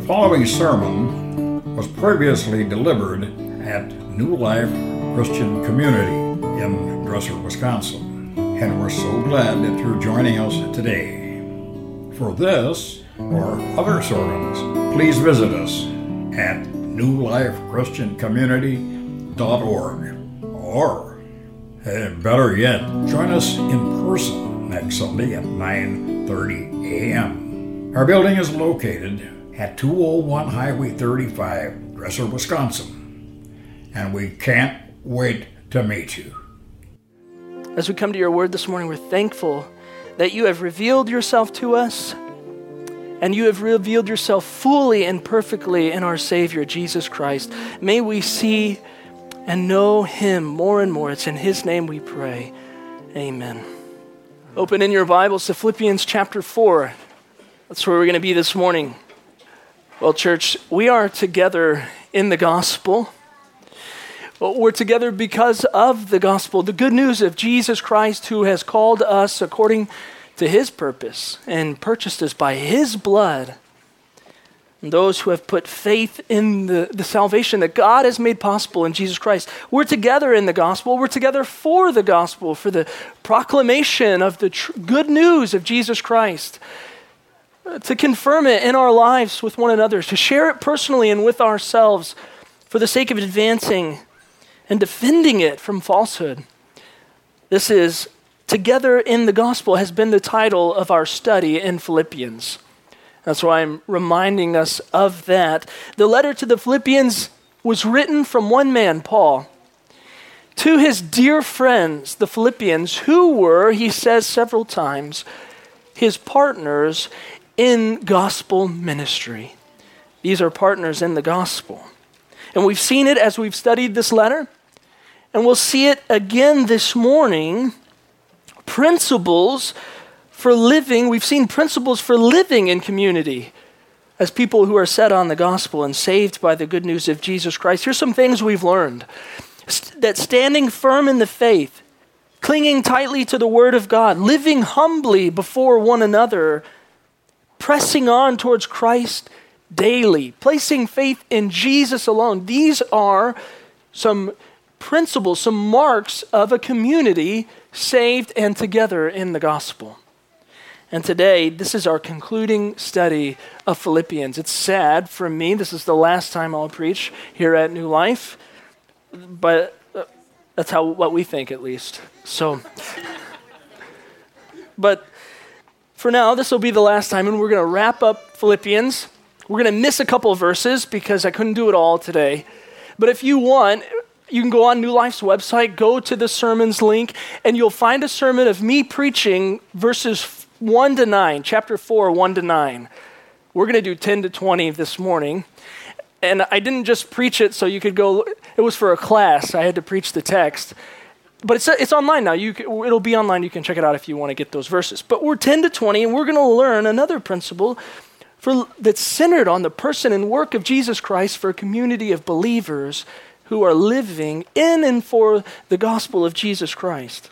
following sermon was previously delivered at New Life Christian Community in Dresser, Wisconsin, and we're so glad that you're joining us today. For this or other sermons, please visit us at newlifechristiancommunity.org, or better yet, join us in person next Sunday at 9:30 a.m. Our building is located at 201 Highway 35, Dresser, Wisconsin, and we can't wait to meet you. As we come to your word this morning, we're thankful that you have revealed yourself to us, and you have revealed yourself fully and perfectly in our Savior, Jesus Christ. May we see and know him more and more. It's in his name we pray. Amen. Open in your Bibles to Philippians chapter 4. That's where we're going to be this morning. Well, church, we are together in the gospel. We're together because of the gospel, the good news of Jesus Christ, who has called us according to his purpose and purchased us by his blood. And those who have put faith in the salvation that God has made possible in Jesus Christ. We're together in the gospel. We're together for the gospel, for the proclamation of the good news of Jesus Christ, to confirm it in our lives with one another, to share it personally and with ourselves for the sake of advancing and defending it from falsehood. This is Together in the Gospel has been the title of our study in Philippians. That's why I'm reminding us of that. The letter to the Philippians was written from one man, Paul, to his dear friends, the Philippians, who were, he says several times, his partners in gospel ministry. These are partners in the gospel. And we've seen it as we've studied this letter, and we'll see it again this morning. Principles for living. We've seen principles for living in community as people who are set on the gospel and saved by the good news of Jesus Christ. Here's some things we've learned. That standing firm in the faith, clinging tightly to the word of God, living humbly before one another, pressing on towards Christ daily, placing faith in Jesus alone. These are some principles, some marks of a community saved and together in the gospel. And today, this is our concluding study of Philippians. It's sad for me. This is the last time I'll preach here at New Life, but that's what we think, at least. But for now, this will be the last time, and we're going to wrap up Philippians. We're going to miss a couple of verses because I couldn't do it all today. But if you want, you can go on New Life's website, go to the sermons link, and you'll find a sermon of me preaching verses 1 to 9, chapter 4, 1 to 9. We're going to do 10 to 20 this morning. And I didn't just preach it so you could go, it was for a class. I had to preach the text. But it's online now. It'll be online. You can check it out if you want to get those verses. But we're 10 to 20, and we're going to learn another principle that's centered on the person and work of Jesus Christ for a community of believers who are living in and for the gospel of Jesus Christ.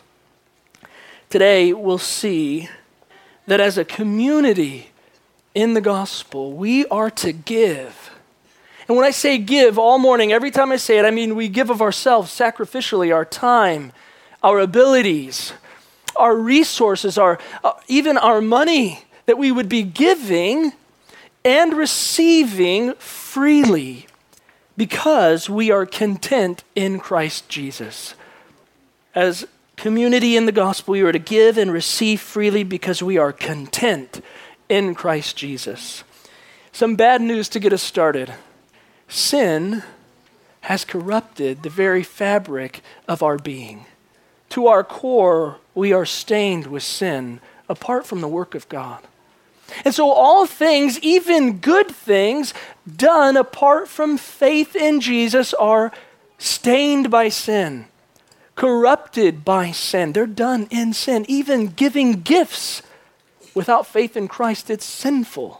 Today, we'll see that as a community in the gospel, we are to give. And when I say give all morning, every time I say it, I mean we give of ourselves sacrificially, our time, our abilities, our resources, even our money, that we would be giving and receiving freely because we are content in Christ Jesus. As community in the gospel, we are to give and receive freely because we are content in Christ Jesus. Some bad news to get us started. Sin has corrupted the very fabric of our being. To our core, we are stained with sin apart from the work of God. And so all things, even good things, done apart from faith in Jesus are stained by sin, corrupted by sin. They're done in sin. Even giving gifts without faith in Christ, it's sinful.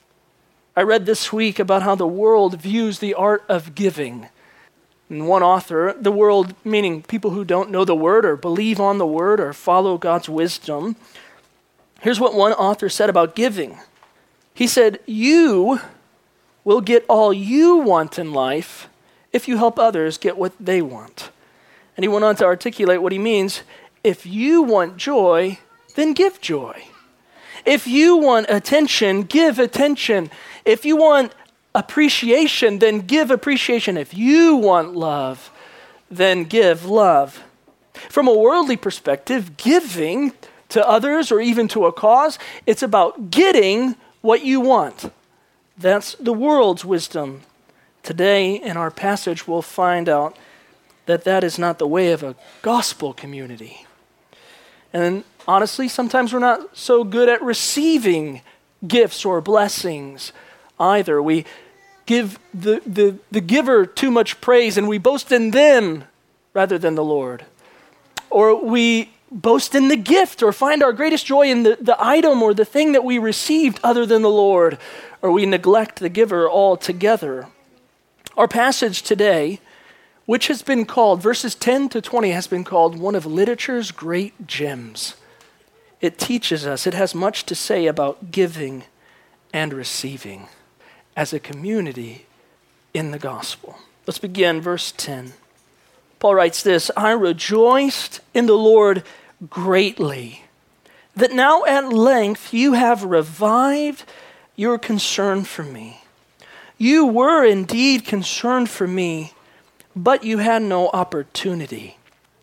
I read this week about how the world views the art of giving. And one author, the world meaning people who don't know the word or believe on the word or follow God's wisdom. Here's what one author said about giving. He said, you will get all you want in life if you help others get what they want. And he went on to articulate what he means. If you want joy, then give joy. If you want attention, give attention. If you want appreciation, then give appreciation. If you want love, then give love. From a worldly perspective, giving to others or even to a cause, it's about getting what you want. That's the world's wisdom. Today, in our passage, we'll find out that that is not the way of a gospel community. And honestly, sometimes we're not so good at receiving gifts or blessings either. We give the giver too much praise and we boast in them rather than the Lord. Or we boast in the gift or find our greatest joy in the item or the thing that we received other than the Lord. Or we neglect the giver altogether. Our passage today, which has been called, verses 10 to 20, has been called one of literature's great gems. It teaches us, it has much to say about giving and receiving as a community in the gospel. Let's begin, verse 10. Paul writes this, I rejoiced in the Lord greatly, that now at length you have revived your concern for me. You were indeed concerned for me, but you had no opportunity.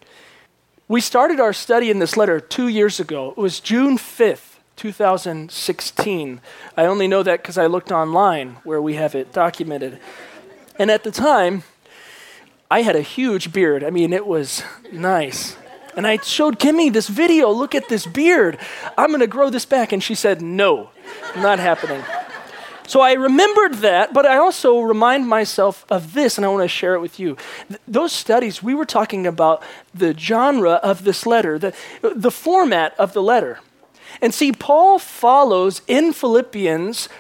We started our study in this letter 2 years ago. It was June 5th, 2016. I only know that because I looked online where we have it documented. And at the time, I had a huge beard. I mean, it was nice. And I showed Kimmy this video. Look at this beard. I'm going to grow this back. And she said, no, not happening. So I remembered that, but I also remind myself of this, and I want to share it with you. Those studies, we were talking about the genre of this letter, the format of the letter. And see, Paul follows in Philippians.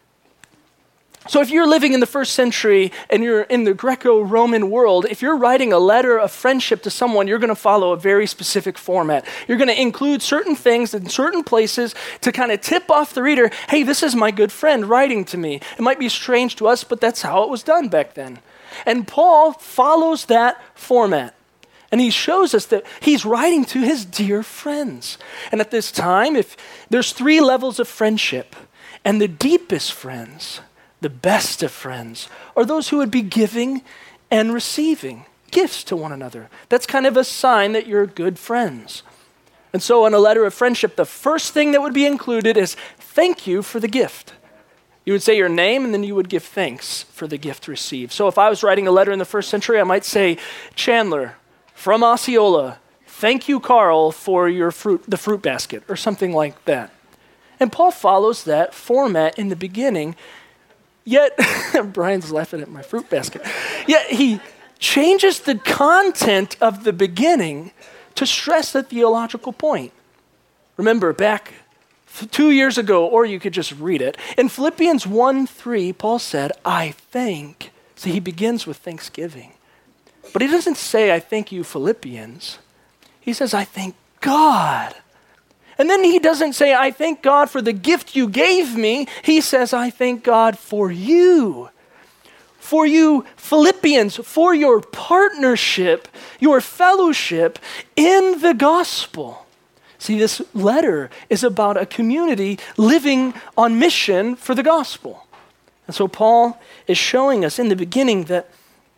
So if you're living in the first century and you're in the Greco-Roman world, if you're writing a letter of friendship to someone, you're going to follow a very specific format. You're going to include certain things in certain places to kind of tip off the reader, hey, this is my good friend writing to me. It might be strange to us, but that's how it was done back then. And Paul follows that format. And he shows us that he's writing to his dear friends. And at this time, if there's 3 levels of friendship, and the deepest friends, the best of friends, are those who would be giving and receiving gifts to one another. That's kind of a sign that you're good friends. And so in a letter of friendship, the first thing that would be included is thank you for the gift. You would say your name and then you would give thanks for the gift received. So if I was writing a letter in the first century, I might say, Chandler from Osceola, thank you, Carl, for the fruit basket, or something like that. And Paul follows that format in the beginning. Yet, Brian's laughing at my fruit basket. Yet he changes the content of the beginning to stress the theological point. Remember, back 2 years ago, or you could just read it, in Philippians 1:3, Paul said, I thank. See, he begins with thanksgiving. But he doesn't say, I thank you, Philippians. He says, I thank God. And then he doesn't say, I thank God for the gift you gave me. He says, I thank God for you. For you, Philippians, for your partnership, your fellowship in the gospel. See, this letter is about a community living on mission for the gospel. And so Paul is showing us in the beginning that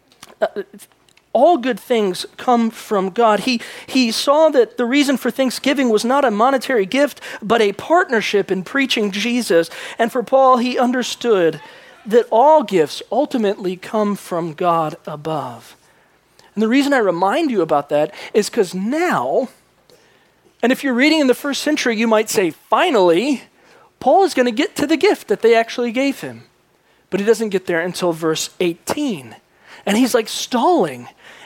all good things come from God. He saw that the reason for thanksgiving was not a monetary gift, but a partnership in preaching Jesus. And for Paul, he understood that all gifts ultimately come from God above. And the reason I remind you about that is because now, and if you're reading in the first century, you might say, finally, Paul is going to get to the gift that they actually gave him. But he doesn't get there until verse 18. And he's like stalling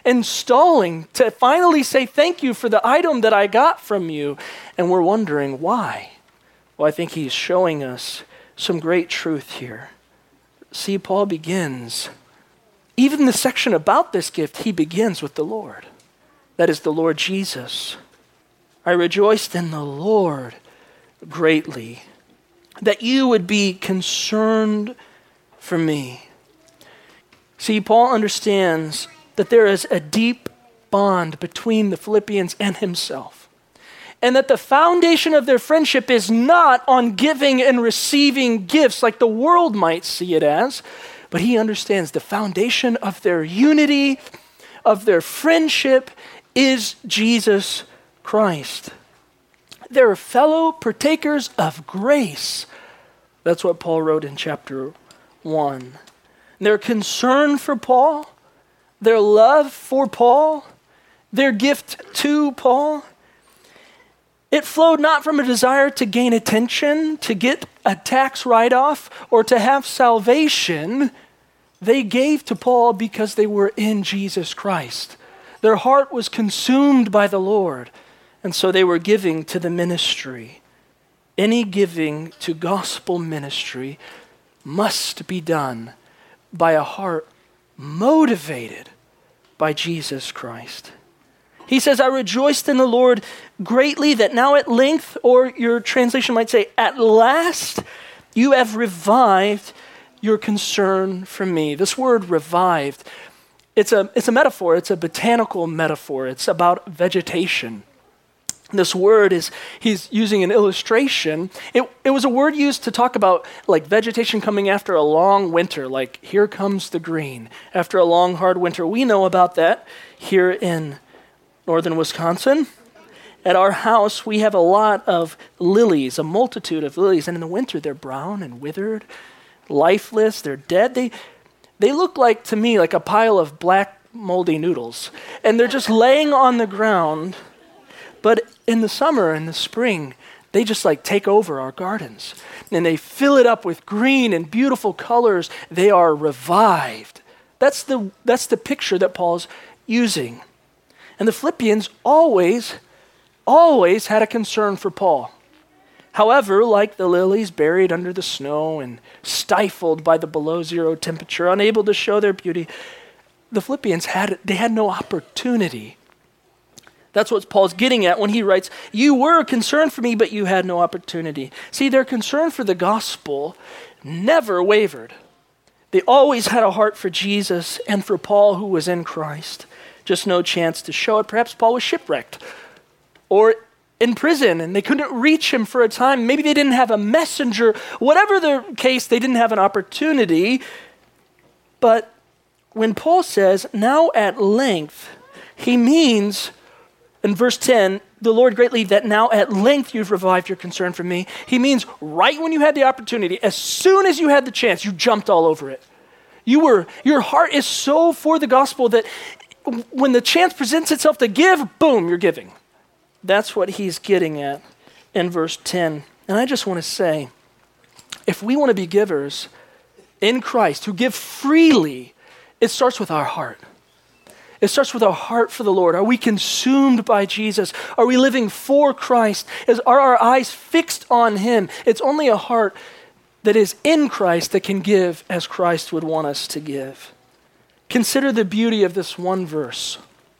to finally say thank you for the item that I got from you. And we're wondering why. Well, I think he's showing us some great truth here. See, Paul begins, even the section about this gift, he begins with the Lord. That is the Lord Jesus. I rejoiced in the Lord greatly that you would be concerned for me. See, Paul understands that there is a deep bond between the Philippians and himself, and that the foundation of their friendship is not on giving and receiving gifts like the world might see it as, but he understands the foundation of their unity, of their friendship, is Jesus Christ. They're fellow partakers of grace. That's what Paul wrote in chapter 1. Their concern for Paul, their love for Paul, their gift to Paul, it flowed not from a desire to gain attention, to get a tax write-off, or to have salvation. They gave to Paul because they were in Jesus Christ. Their heart was consumed by the Lord, and so they were giving to the ministry. Any giving to gospel ministry must be done by a heart motivated by Jesus Christ. He says, I rejoiced in the Lord greatly that now at length, or your translation might say, at last, you have revived your concern for me. This word revived, it's a metaphor. It's a botanical metaphor. It's about vegetation. This word he's using an illustration. It was a word used to talk about like vegetation coming after a long winter, like here comes the green after a long hard winter. We know about that here in northern Wisconsin. At our house, we have a lot of lilies, a multitude of lilies, and in the winter they're brown and withered, lifeless, they're dead. They look like, to me, like a pile of black moldy noodles, and they're just laying on the ground. But in the summer and the spring, they just like take over our gardens and they fill it up with green and beautiful colors. They are revived. That's the picture that Paul's using. And the Philippians always had a concern for Paul. However, like the lilies buried under the snow and stifled by the below zero temperature, unable to show their beauty, the Philippians had no opportunity. That's what Paul's getting at when he writes, you were concerned for me, but you had no opportunity. See, their concern for the gospel never wavered. They always had a heart for Jesus and for Paul who was in Christ. Just no chance to show it. Perhaps Paul was shipwrecked or in prison and they couldn't reach him for a time. Maybe they didn't have a messenger. Whatever the case, they didn't have an opportunity. But when Paul says, now at length, he means, in verse 10, the Lord greatly that now at length you've revived your concern for me. He means right when you had the opportunity, as soon as you had the chance, you jumped all over it. Your heart is so for the gospel that when the chance presents itself to give, boom, you're giving. That's what he's getting at in verse 10. And I just want to say, if we want to be givers in Christ, who give freely, it starts with our heart. It starts with our heart for the Lord. Are we consumed by Jesus? Are we living for Christ? Are our eyes fixed on him? It's only a heart that is in Christ that can give as Christ would want us to give. Consider the beauty of this one verse.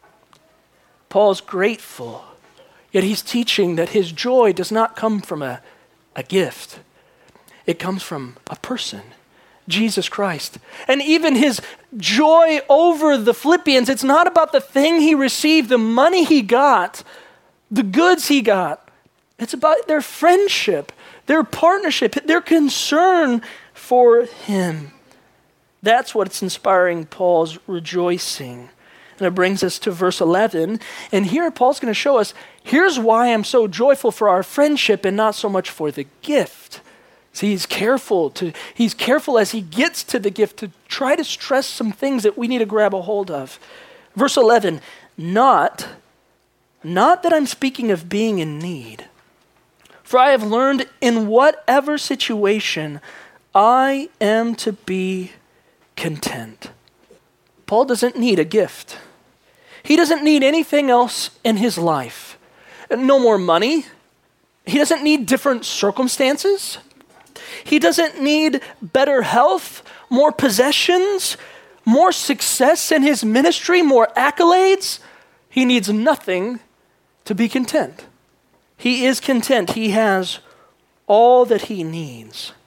Paul's grateful, yet he's teaching that his joy does not come from a gift. It comes from a person, Jesus Christ. And even his joy over the Philippians, it's not about the thing he received, the money he got, the goods he got. It's about their friendship, their partnership, their concern for him. That's what's inspiring Paul's rejoicing. And it brings us to verse 11. And here Paul's going to show us, here's why I'm so joyful for our friendship and not so much for the gift. See, he's careful as he gets to the gift to try to stress some things that we need to grab a hold of. Verse 11, not that I'm speaking of being in need, for I have learned in whatever situation I am to be content. Paul doesn't need a gift. He doesn't need anything else in his life. No more money. He doesn't need different circumstances. He doesn't need better health, more possessions, more success in his ministry, more accolades. He needs nothing to be content. He is content. He has all that he needs.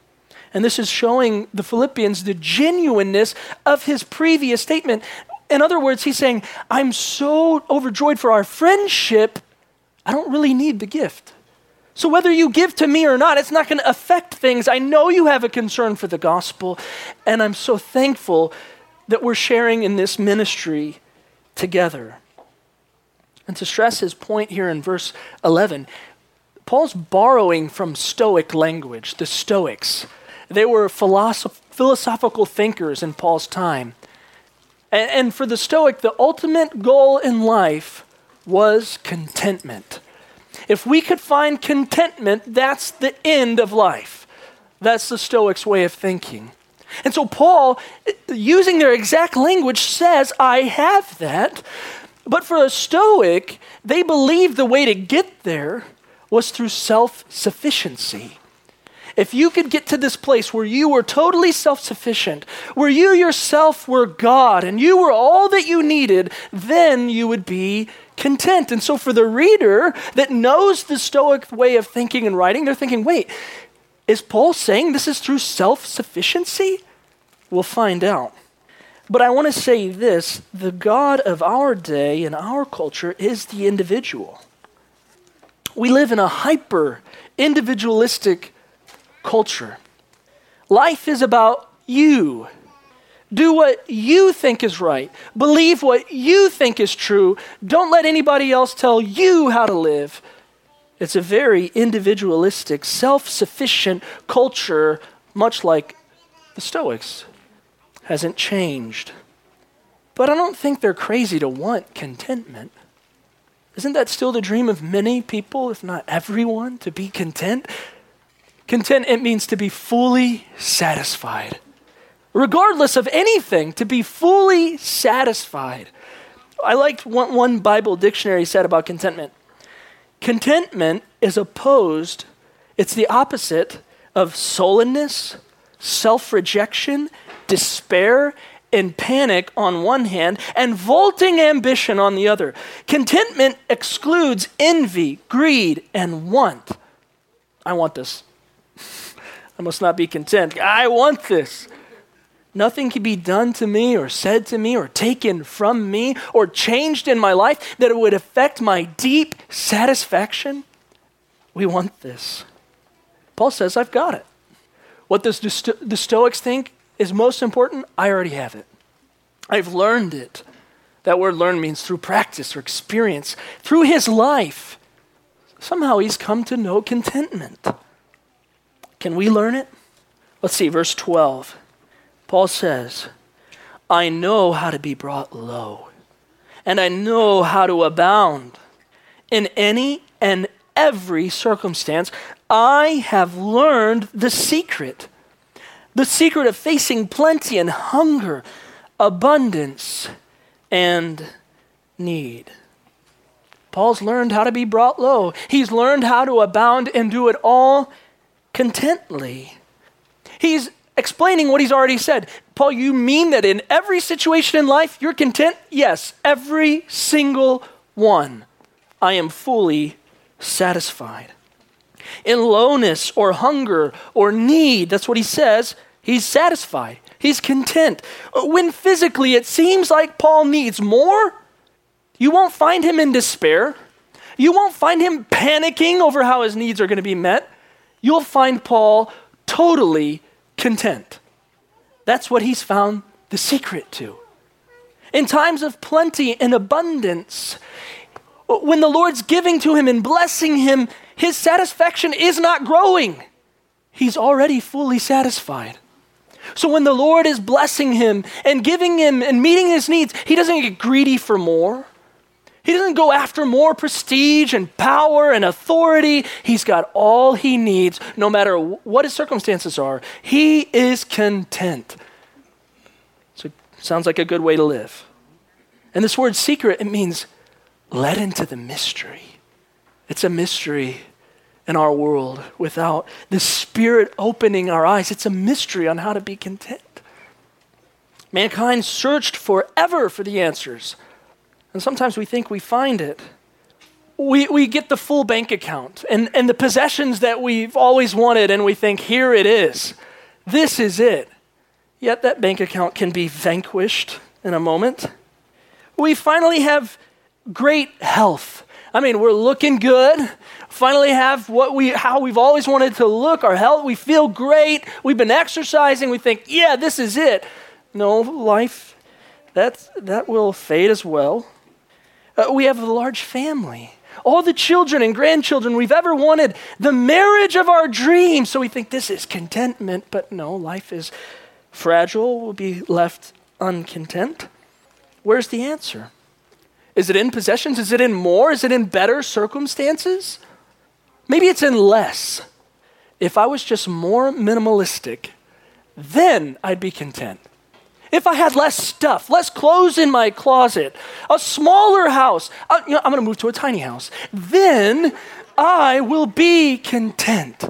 And this is showing the Philippians the genuineness of his previous statement. In other words, he's saying, I'm so overjoyed for our friendship, I don't really need the gift. So whether you give to me or not, it's not going to affect things. I know you have a concern for the gospel, and I'm so thankful that we're sharing in this ministry together. And to stress his point here in verse 11, Paul's borrowing from Stoic language, the Stoics. They were philosophical thinkers in Paul's time. And for the Stoic, the ultimate goal in life was contentment. If we could find contentment, that's the end of life. That's the Stoics' way of thinking. And so Paul, using their exact language, says, I have that. But for a Stoic, they believed the way to get there was through self-sufficiency. If you could get to this place where you were totally self-sufficient, where you yourself were God and you were all that you needed, then you would be content. And so for the reader that knows the Stoic way of thinking and writing, they're thinking, wait, is Paul saying this is through self-sufficiency? We'll find out. But I want to say this, the God of our day and our culture is the individual. We live in a hyper-individualistic culture. Life is about you. Do what you think is right. Believe what you think is true. Don't let anybody else tell you how to live. It's a very individualistic, self-sufficient culture, much like the Stoics. Hasn't changed. But I don't think they're crazy to want contentment. Isn't that still the dream of many people, if not everyone, to be content? Content, it means to be fully satisfied. Regardless of anything, to be fully satisfied. I liked what one Bible dictionary said about contentment. Contentment is opposed, it's the opposite of sullenness, self-rejection, despair, and panic on one hand, and vaulting ambition on the other. Contentment excludes envy, greed, and want. I want this. I must not be content. I want this. Nothing can be done to me or said to me or taken from me or changed in my life that it would affect my deep satisfaction. We want this. Paul says, I've got it. What does the Stoics think is most important? I already have it. I've learned it. That word learn means through practice or experience. Through his life, somehow he's come to know contentment. Can we learn it? Let's see, verse 12. Paul says, I know how to be brought low, and I know how to abound. In any and every circumstance, I have learned the secret of facing plenty and hunger, abundance and need. Paul's learned how to be brought low. He's learned how to abound and do it all contently. He's explaining what he's already said. Paul, you mean that in every situation in life you're content? Yes, every single one. I am fully satisfied. In lowness or hunger or need, that's what he says, he's satisfied. He's content. When physically it seems like Paul needs more, you won't find him in despair. You won't find him panicking over how his needs are going to be met. You'll find Paul totally content. That's what he's found the secret to. In times of plenty and abundance, when the Lord's giving to him and blessing him, his satisfaction is not growing. He's already fully satisfied. So when the Lord is blessing him and giving him and meeting his needs, he doesn't get greedy for more. He doesn't go after more prestige and power and authority. He's got all he needs, no matter what his circumstances are. He is content. So sounds like a good way to live. And this word secret, it means led into the mystery. It's a mystery in our world without the Spirit opening our eyes. It's a mystery on how to be content. Mankind searched forever for the answers. And sometimes we think we find it. We get the full bank account and the possessions that we've always wanted, and we think, here it is. This is it. Yet that bank account can be vanquished in a moment. We finally have great health. I mean, we're looking good. Finally have how we've always wanted to look, our health. We feel great. We've been exercising. We think, yeah, this is it. No, life, that will fade as well. We have a large family. All the children and grandchildren we've ever wanted. The marriage of our dreams. So we think this is contentment. But no, life is fragile. We'll be left uncontent. Where's the answer? Is it in possessions? Is it in more? Is it in better circumstances? Maybe it's in less. If I was just more minimalistic, then I'd be content. If I had less stuff, less clothes in my closet, a smaller house, I'm going to move to a tiny house, then I will be content.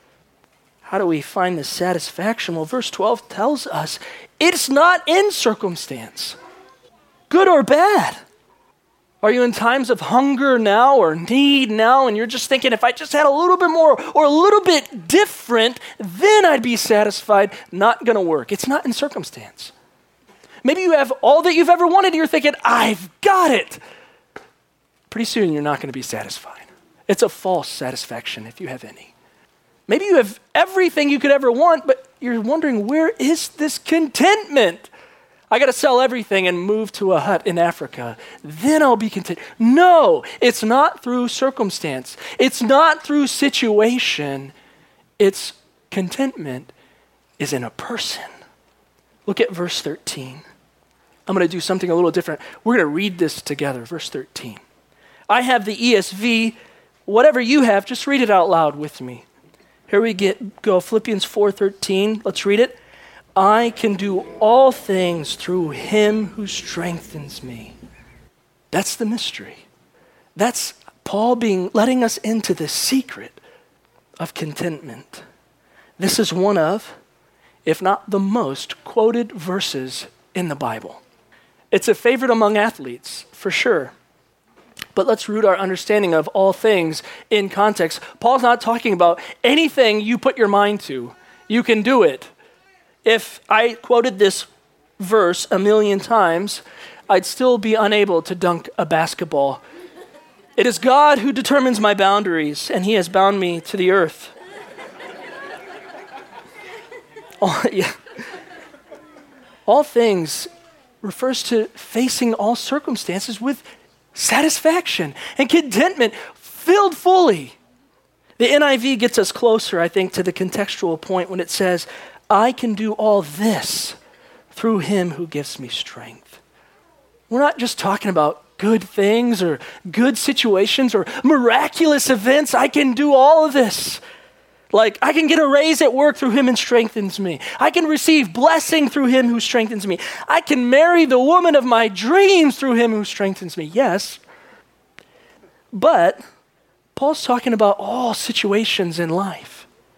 How do we find this satisfaction? Well, verse 12 tells us it's not in circumstance, good or bad. Are you in times of hunger now or need now, and you're just thinking, if I just had a little bit more or a little bit different, then I'd be satisfied? Not going to work. It's not in circumstance. Maybe you have all that you've ever wanted, and you're thinking, I've got it. Pretty soon, you're not going to be satisfied. It's a false satisfaction if you have any. Maybe you have everything you could ever want, but you're wondering, where is this contentment? I got to sell everything and move to a hut in Africa. Then I'll be content. No, it's not through circumstance. It's not through situation. It's contentment is in a person. Look at verse 13. I'm going to do something a little different. We're going to read this together, verse 13. I have the ESV. Whatever you have, just read it out loud with me. Here we go, Philippians 4:13. Let's read it. I can do all things through him who strengthens me. That's the mystery. That's Paul letting us into the secret of contentment. This is one of, if not the most quoted verses in the Bible. It's a favorite among athletes, for sure. But let's root our understanding of all things in context. Paul's not talking about anything you put your mind to. You can do it. If I quoted this verse a million times, I'd still be unable to dunk a basketball. It is God who determines my boundaries, and he has bound me to the earth. All things refers to facing all circumstances with satisfaction and contentment filled fully. The NIV gets us closer, I think, to the contextual point when it says, I can do all this through him who gives me strength. We're not just talking about good things or good situations or miraculous events. I can do all of this. Like, I can get a raise at work through him who strengthens me. I can receive blessing through him who strengthens me. I can marry the woman of my dreams through him who strengthens me. Yes. But Paul's talking about all situations in life.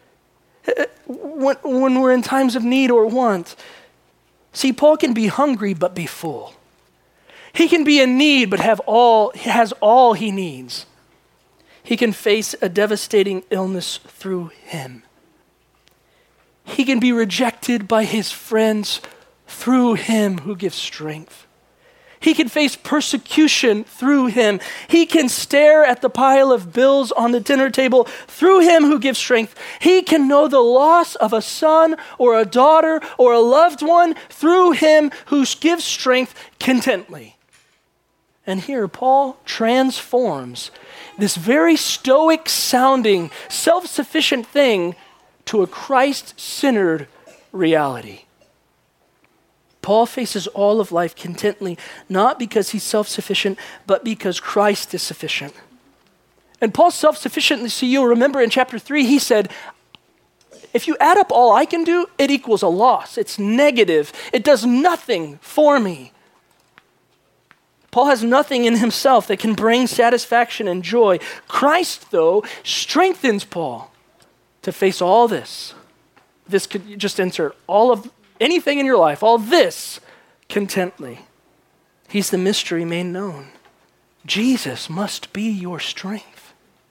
When we're in times of need or want. See, Paul can be hungry but be full. He can be in need but has all he needs. He can face a devastating illness through him. He can be rejected by his friends through him who gives strength. He can face persecution through him. He can stare at the pile of bills on the dinner table through him who gives strength. He can know the loss of a son or a daughter or a loved one through him who gives strength contently. And here Paul transforms this very stoic sounding, self-sufficient thing to a Christ-centered reality. Paul faces all of life contently, not because he's self-sufficient, but because Christ is sufficient. And Paul's self-sufficiency, you'll remember in chapter 3, he said, if you add up all I can do, it equals a loss. It's negative. It does nothing for me. Paul has nothing in himself that can bring satisfaction and joy. Christ, though, strengthens Paul to face all this. This could just insert all of anything in your life, all this, contently. He's the mystery made known. Jesus must be your strength.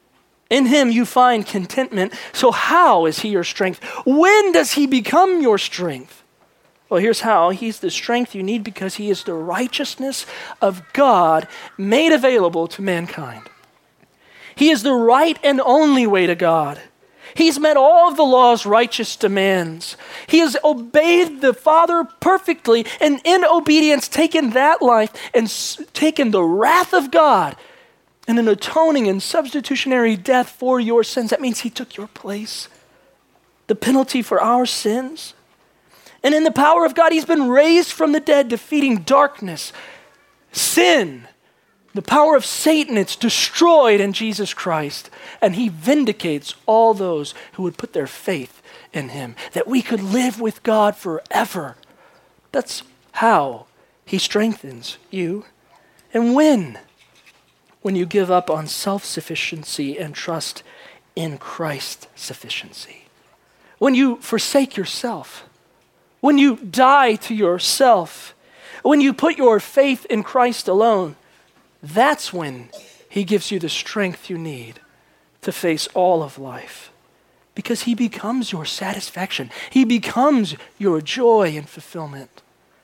In him you find contentment. So how is he your strength? When does he become your strength? Well, here's how. He's the strength you need because he is the righteousness of God made available to mankind. He is the right and only way to God. He's met all of the law's righteous demands. He has obeyed the Father perfectly and in obedience taken that life and taken the wrath of God and an atoning and substitutionary death for your sins. That means he took your place, the penalty for our sins. And in the power of God, he's been raised from the dead, defeating darkness, sin, the power of Satan. It's destroyed in Jesus Christ. And he vindicates all those who would put their faith in him, that we could live with God forever. That's how he strengthens you. And when you give up on self-sufficiency and trust in Christ's sufficiency. When you forsake yourself. When you die to yourself. When you put your faith in Christ alone. That's when he gives you the strength you need to face all of life. Because he becomes your satisfaction. He becomes your joy and fulfillment.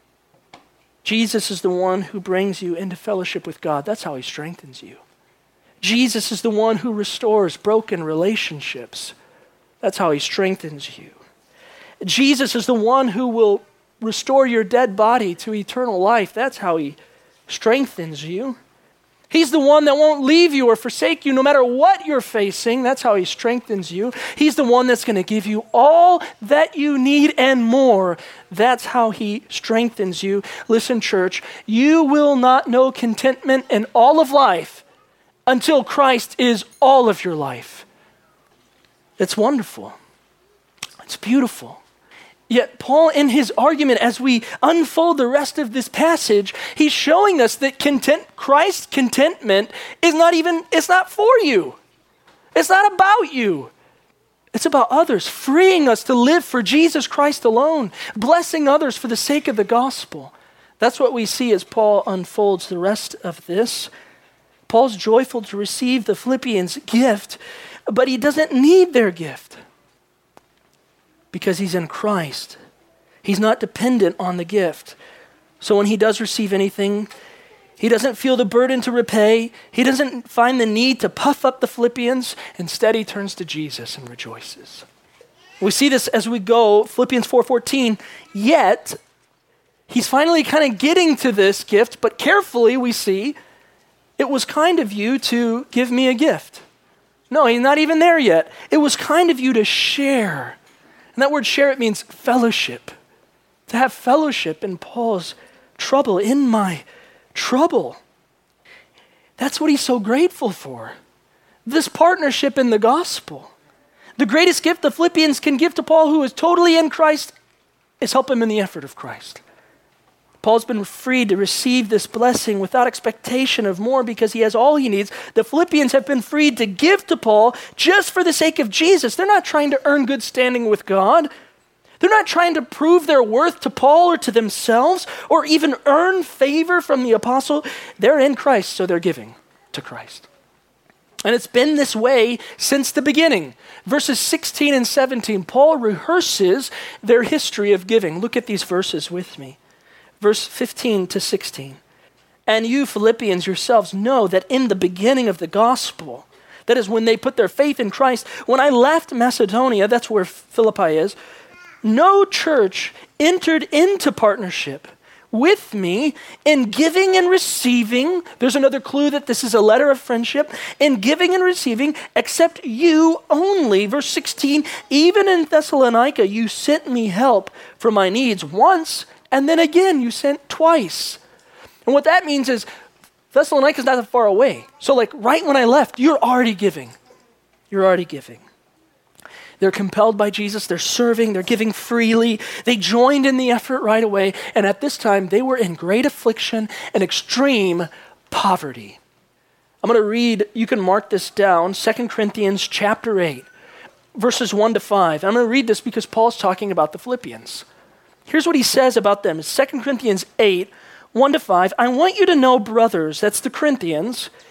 Jesus is the one who brings you into fellowship with God. That's how he strengthens you. Jesus is the one who restores broken relationships. That's how he strengthens you. Jesus is the one who will restore your dead body to eternal life. That's how he strengthens you. He's the one that won't leave you or forsake you no matter what you're facing. That's how he strengthens you. He's the one that's going to give you all that you need and more. That's how he strengthens you. Listen, church, you will not know contentment in all of life until Christ is all of your life. It's wonderful. It's beautiful. Yet Paul, in his argument, as we unfold the rest of this passage, he's showing us that Christ's contentment it's not for you. It's not about you. It's about others, freeing us to live for Jesus Christ alone, blessing others for the sake of the gospel. That's what we see as Paul unfolds the rest of this. Paul's joyful to receive the Philippians' gift, but he doesn't need their gift. Because he's in Christ. He's not dependent on the gift. So when he does receive anything, he doesn't feel the burden to repay. He doesn't find the need to puff up the Philippians. Instead, he turns to Jesus and rejoices. We see this as we go, Philippians 4:14. Yet, he's finally kind of getting to this gift, but carefully we see, it was kind of you to give me a gift. No, he's not even there yet. It was kind of you to share. And that word share, it means fellowship. To have fellowship in Paul's trouble, in my trouble. That's what he's so grateful for. This partnership in the gospel. The greatest gift the Philippians can give to Paul, who is totally in Christ, is help him in the effort of Christ. Paul's been freed to receive this blessing without expectation of more because he has all he needs. The Philippians have been freed to give to Paul just for the sake of Jesus. They're not trying to earn good standing with God. They're not trying to prove their worth to Paul or to themselves or even earn favor from the apostle. They're in Christ, so they're giving to Christ. And it's been this way since the beginning. Verses 16 and 17, Paul rehearses their history of giving. Look at these verses with me. Verse 15 to 16. And you Philippians yourselves know that in the beginning of the gospel, that is when they put their faith in Christ, when I left Macedonia, that's where Philippi is, no church entered into partnership with me in giving and receiving. There's another clue that this is a letter of friendship. In giving and receiving, except you only. Verse 16, even in Thessalonica, you sent me help for my needs once, and then again, you sent twice. And what that means is Thessalonica is not that far away. So like right when I left, you're already giving. You're already giving. They're compelled by Jesus. They're serving. They're giving freely. They joined in the effort right away. And at this time, they were in great affliction and extreme poverty. I'm going to read, you can mark this down, 2 Corinthians chapter 8, verses 1 to 5. I'm going to read this because Paul's talking about the Philippians. Here's what he says about them. It's 2 Corinthians 8, 1 to 5. I want you to know, brothers, that's the Corinthians,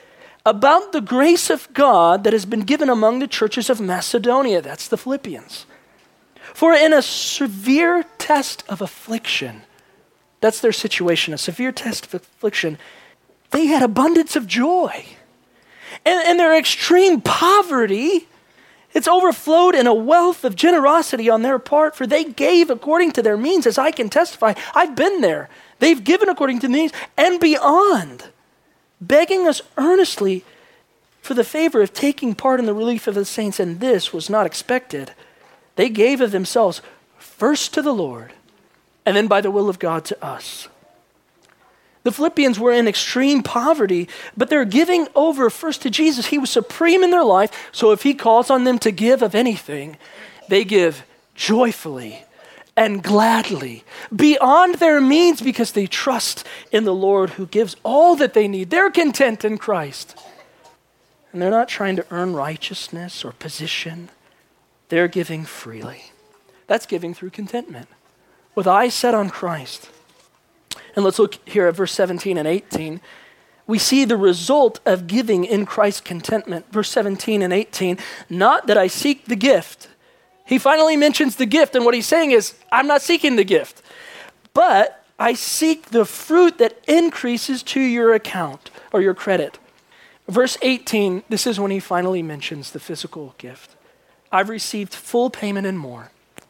about the grace of God that has been given among the churches of Macedonia. That's the Philippians. For in a severe test of affliction, that's their situation, a severe test of affliction, they had abundance of joy. And their extreme poverty, it's overflowed in a wealth of generosity on their part, for they gave according to their means, as I can testify. I've been there. They've given according to means and beyond, begging us earnestly for the favor of taking part in the relief of the saints, and this was not expected. They gave of themselves first to the Lord, and then by the will of God to us. The Philippians were in extreme poverty, but they're giving over first to Jesus. He was supreme in their life, so if he calls on them to give of anything, they give joyfully and gladly, beyond their means, because they trust in the Lord who gives all that they need. They're content in Christ. And they're not trying to earn righteousness or position. They're giving freely. That's giving through contentment, with eyes set on Christ. And let's look here at verse 17 and 18. We see the result of giving in Christ's contentment. Verse 17 and 18, not that I seek the gift. He finally mentions the gift, and what he's saying is, I'm not seeking the gift, but I seek the fruit that increases to your account or your credit. Verse 18, this is when he finally mentions the physical gift. I've received full payment and more.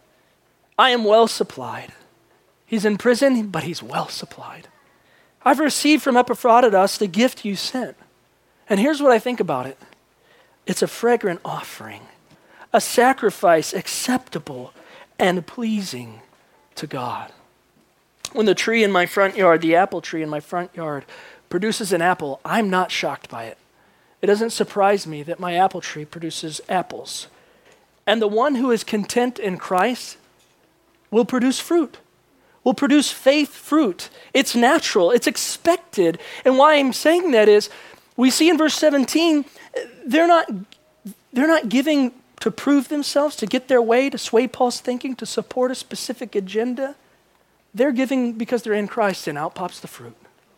I am well supplied. He's in prison, but he's well supplied. I've received from Epaphroditus the gift you sent. And here's what I think about it. It's a fragrant offering, a sacrifice acceptable and pleasing to God. When the tree in my front yard, the apple tree in my front yard, produces an apple, I'm not shocked by it. It doesn't surprise me that my apple tree produces apples. And the one who is content in Christ will produce fruit. Will produce faith fruit. It's natural. It's expected. And why I'm saying that is, we see in verse 17, they're not giving to prove themselves, to get their way, to sway Paul's thinking, to support a specific agenda. They're giving because they're in Christ, and out pops the fruit.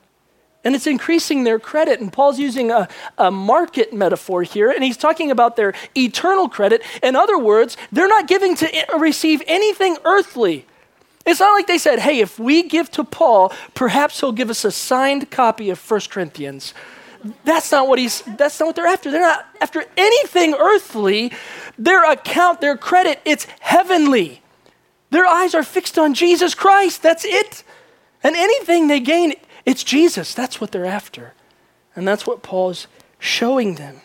And it's increasing their credit. And Paul's using a market metaphor here, and he's talking about their eternal credit. In other words, they're not giving to receive anything earthly. It's not like they said, hey, if we give to Paul, perhaps he'll give us a signed copy of 1 Corinthians. That's not what they're after. They're not after anything earthly. Their account, their credit, it's heavenly. Their eyes are fixed on Jesus Christ. That's it. And anything they gain, it's Jesus. That's what they're after. And that's what Paul's showing them.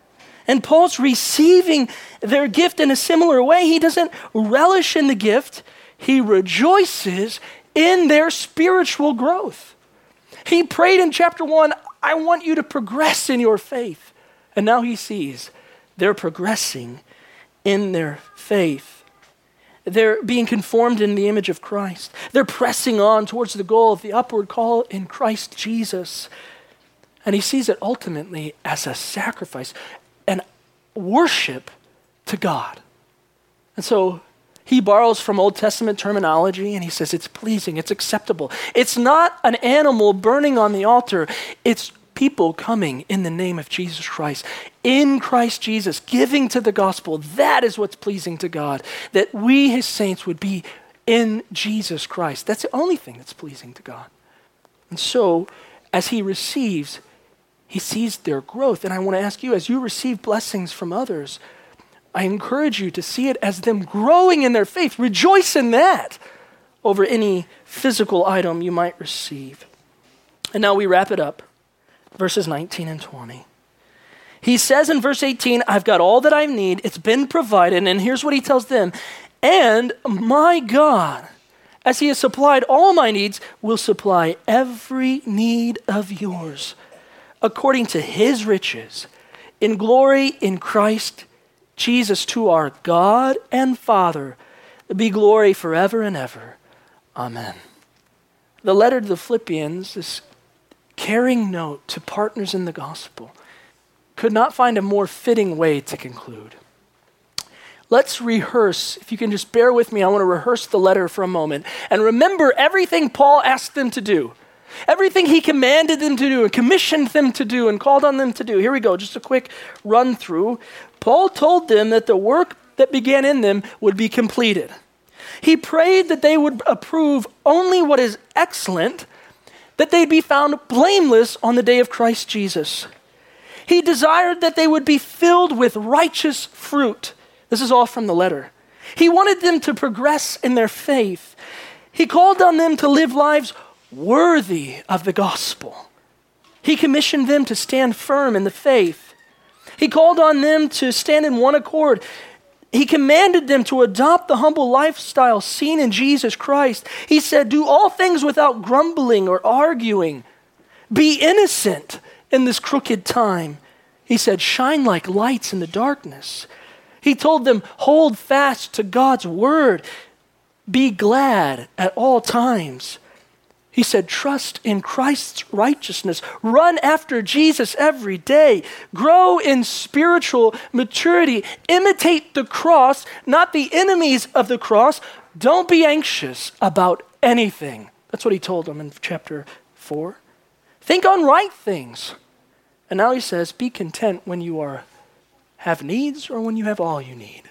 And Paul's receiving their gift in a similar way. He doesn't relish in the gift. He rejoices in their spiritual growth. He prayed in chapter 1, I want you to progress in your faith. And now he sees they're progressing in their faith. They're being conformed in the image of Christ. They're pressing on towards the goal of the upward call in Christ Jesus. And he sees it ultimately as a sacrifice and worship to God. And so he borrows from Old Testament terminology and he says it's pleasing, it's acceptable. It's not an animal burning on the altar. It's people coming in the name of Jesus Christ, in Christ Jesus, giving to the gospel. That is what's pleasing to God, that we, his saints, would be in Jesus Christ. That's the only thing that's pleasing to God. And so, as he receives, he sees their growth. And I want to ask you, as you receive blessings from others, I encourage you to see it as them growing in their faith. Rejoice in that over any physical item you might receive. And now we wrap it up. Verses 19 and 20. He says in verse 18, I've got all that I need. It's been provided. And here's what he tells them. And my God, as he has supplied all my needs, will supply every need of yours according to his riches in glory in Christ Jesus. To our God and Father be glory forever and ever. Amen. The letter to the Philippians, this caring note to partners in the gospel, could not find a more fitting way to conclude. Let's rehearse. If you can just bear with me, I want to rehearse the letter for a moment and remember everything Paul asked them to do. Everything he commanded them to do and commissioned them to do and called on them to do. Here we go, just a quick run through. Paul told them that the work that began in them would be completed. He prayed that they would approve only what is excellent, that they'd be found blameless on the day of Christ Jesus. He desired that they would be filled with righteous fruit. This is all from the letter. He wanted them to progress in their faith. He called on them to live lives worthy of the gospel. He commissioned them to stand firm in the faith. He called on them to stand in one accord. He commanded them to adopt the humble lifestyle seen in Jesus Christ. He said, do all things without grumbling or arguing. Be innocent in this crooked time. He said, shine like lights in the darkness. He told them, hold fast to God's word. Be glad at all times. He said, trust in Christ's righteousness. Run after Jesus every day. Grow in spiritual maturity. Imitate the cross, not the enemies of the cross. Don't be anxious about anything. That's what he told them in chapter 4. Think on right things. And now he says, be content when you have needs or when you have all you need.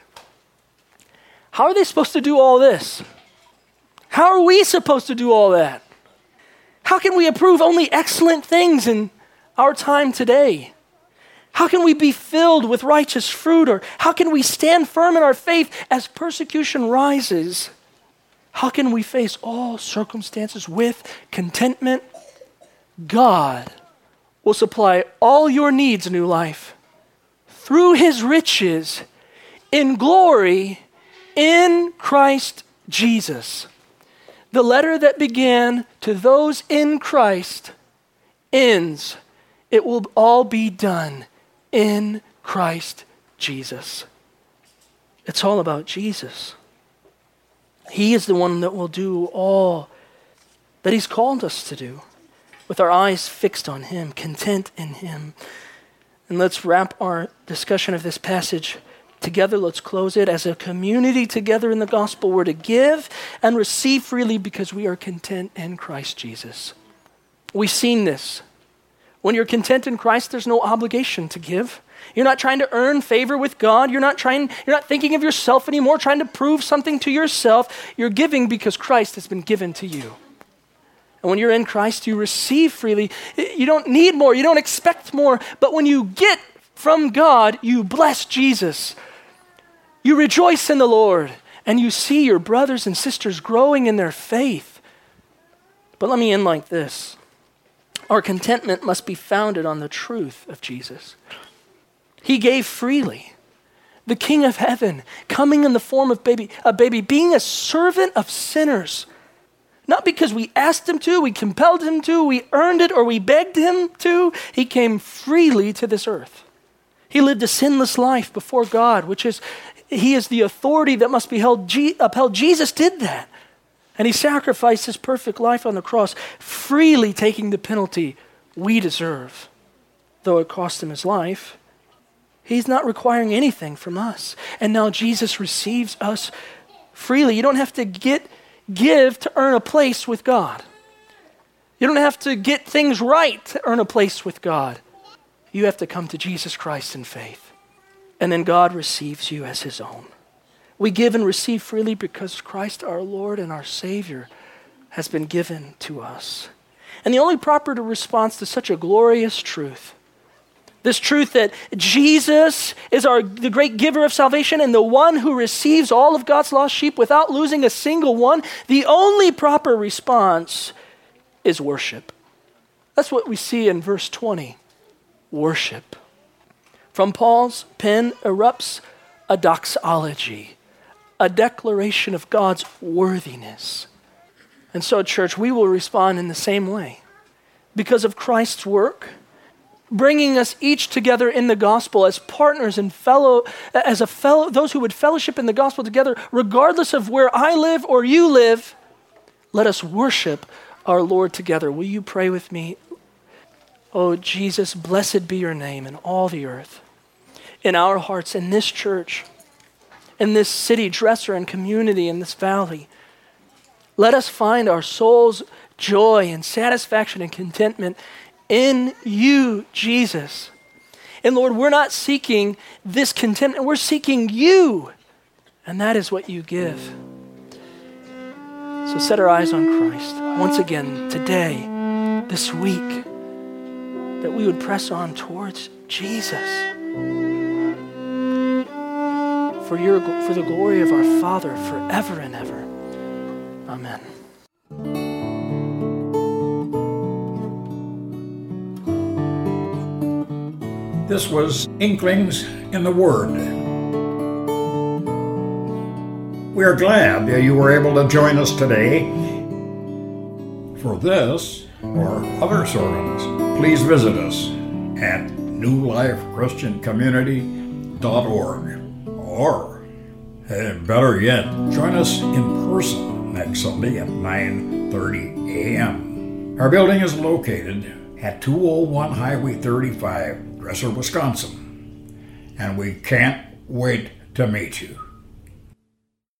How are they supposed to do all this? How are we supposed to do all that? How can we approve only excellent things in our time today? How can we be filled with righteous fruit? Or how can we stand firm in our faith as persecution rises? How can we face all circumstances with contentment? God will supply all your needs, New Life, through his riches in glory in Christ Jesus. The letter that began to those in Christ ends. It will all be done in Christ Jesus. It's all about Jesus. He is the one that will do all that he's called us to do, with our eyes fixed on him, content in him. And let's wrap our discussion of this passage together. Let's close it. As a community together in the gospel, we're to give and receive freely because we are content in Christ Jesus. We've seen this. When you're content in Christ, there's no obligation to give. You're not trying to earn favor with God. You're not thinking of yourself anymore, trying to prove something to yourself. You're giving because Christ has been given to you. And when you're in Christ, you receive freely. You don't need more. You don't expect more. But when you get from God, you bless Jesus. You rejoice in the Lord, and you see your brothers and sisters growing in their faith. But let me end like this. Our contentment must be founded on the truth of Jesus. He gave freely. The King of heaven, coming in the form of a baby, being a servant of sinners. Not because we asked him to, we compelled him to, we earned it, or we begged him to. He came freely to this earth. He lived a sinless life before God, he is the authority that must be upheld. Jesus did that. And he sacrificed his perfect life on the cross, freely taking the penalty we deserve. Though it cost him his life, he's not requiring anything from us. And now Jesus receives us freely. You don't have to give to earn a place with God. You don't have to get things right to earn a place with God. You have to come to Jesus Christ in faith. And then God receives you as his own. We give and receive freely because Christ our Lord and our Savior has been given to us. And the only proper response to such a glorious truth, this truth that Jesus is the great giver of salvation and the one who receives all of God's lost sheep without losing a single one, the only proper response is worship. That's what we see in verse 20. Worship. From Paul's pen erupts a doxology, a declaration of God's worthiness. And so, church, we will respond in the same way. Because of Christ's work, bringing us each together in the gospel as partners and those who would fellowship in the gospel together, regardless of where I live or you live, let us worship our Lord together. Will you pray with me? Oh, Jesus, blessed be your name in all the earth, in our hearts, in this church, in this city, Dresser, and community, in this valley. Let us find our souls joy and satisfaction and contentment in you, Jesus. And Lord, we're not seeking this contentment, we're seeking you. And that is what you give. So set our eyes on Christ once again today, this week, that we would press on towards Jesus for the glory of our Father forever and ever. Amen. This was Inklings in the Word. We are glad that you were able to join us today. For this or other sermons, please visit us at newlifechristiancommunity.org. Or, better yet, join us in person next Sunday at 9:30 a.m. Our building is located at 201 Highway 35, Dresser, Wisconsin. And we can't wait to meet you.